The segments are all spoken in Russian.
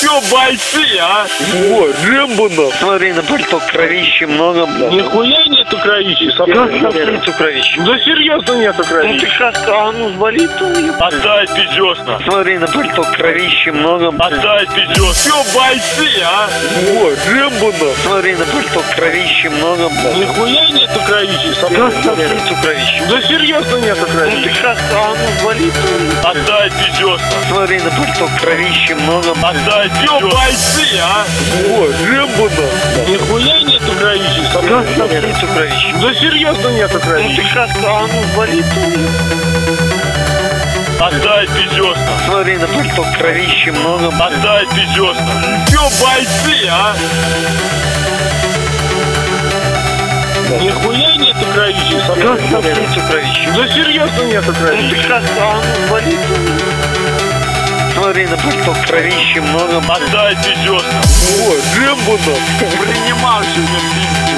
Чё, бойцы, а? О, Рэмбо, нахуй. Смотри, на пальто кровищи много, блядь. Нихуя нету кровищи, Нету кровищи. Да серьезно нету Ну кровищи. ты сейчас, а ну сболит, Отдай пиздёшно. Смотри, на пальто кровищи много, блядь. Отдай пиздёшно. Чё, бойцы, а? О, Рэмбо, нахуй. Смотри, на пальто кровищи много, блядь. Нихуя нету кровищи, Нету кровищи. Да серьезно нету Ну ты кровищи. сейчас, а ну сболит, Отдай пиздёшно. Смотри, на пальто кровищи много, блядь. Отдай пиздёшно. Чё, бойцы, а? О, Рэмбо, нахуй. Нихуя нету кровищи, Нету кровищи. Да серьезно нету Ну ты кровищи. сейчас, а ну сболит, Отдай пиздёшно. Смотри, на пальто кровищи много, блядь. Отдай пиздёшно. Чё, бойцы, а? Нихуя нету кровищи, Нету кровищи. Да серьезно нету Ну ты кровищи. сейчас, а ну сболит, Смотри, на пальто кровищи много, блядь. Отдай пиздёшно. О, Рэмбо, нахуй. Принимал сегодня пиздю.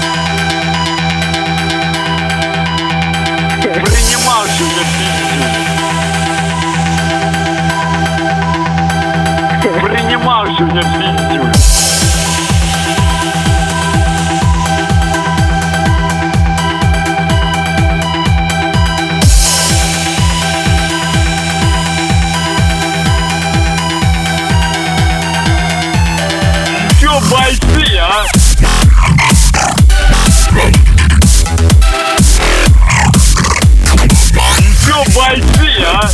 Принимал сегодня пиздю. Принимал сегодня пиздю. Чё, бойцы, а? Чё, бойцы, а?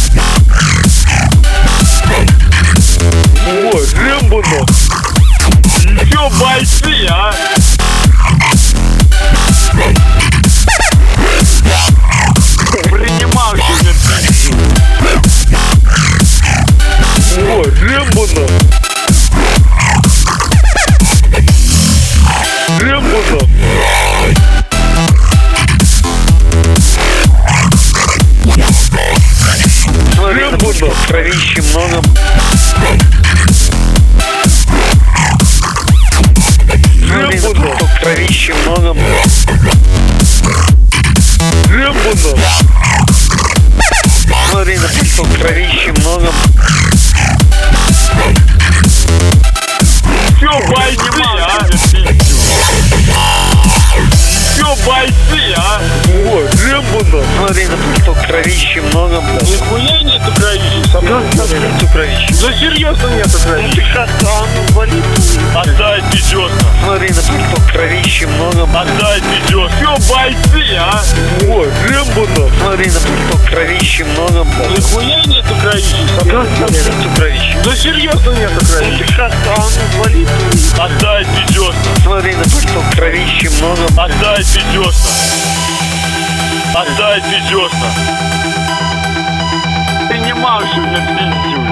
О, Рэмбо, нахуй. Чё, бойцы, а? Принимал сегодня пиздю. О, Рэмбо, нахуй. Рэмбо, нахуй. Смотри, на Рэмбо, пальто нахуй. кровищи много, Смотри, на Рэмбо, пальто нахуй. кровищи много, Рэмбо, нахуй. Смотри, на пальто кровищи много, Чё, бойцы, а? Чё, бойцы, а? О, Рэмбо, нахуй. Смотри, на пальто кровищи много, Нихуя нету кровищи, Нету кровищи. Да серьезно нету Ну кровищи. ты сейчас, а ну сболит, Отдай пиздёшно. Смотри, на пальто кровищи много, Отдай пиздёшно. Чё, бойцы, а? О, Рэмбо, нахуй. Смотри, на пальто кровищи много, Нихуя нету кровищи, Нету кровищи. Да серьезно нету Ну кровищи. ты сейчас, а ну сболит, Отдай пиздёшно. Смотри, на пальто кровищи много, Отдай пиздёшно. Отдай пиздёшно. Принимал сегодня пиздю.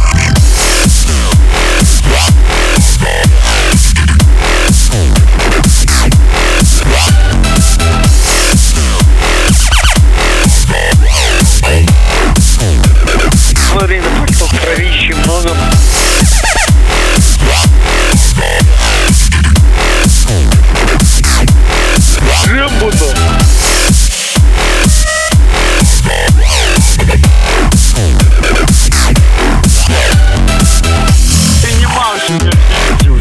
Смотри, на пальто кровищи много, Рэмбо, нахуй. Принимал сегодня пиздю.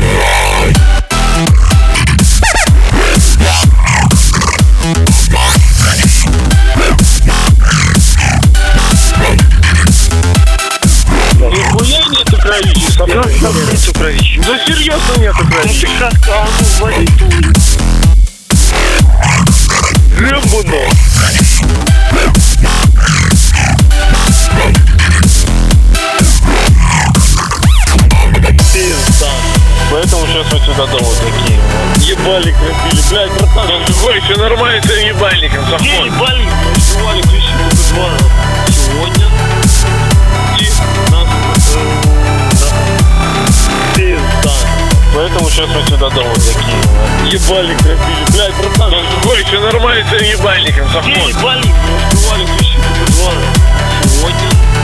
Нихуя нету кровищи, Нету кровищи. Да серьезно нету Ну кровищи. ты сейчас, а ну сболит, Рэмбо, нахуй. Пизда. Поэтому сейчас мы сюда дома такие. Ебальник набили. Блядь, братан, какой еще нормально с ебальником заходит. ебальник. Ебальник вещи сегодня. И нас пизда. Поэтому сейчас мы сюда дома такие. Ебальник набили. Блядь, братан, какой еще нормально с ебальником заходит. Ебальник. Ебальник вещи сегодня.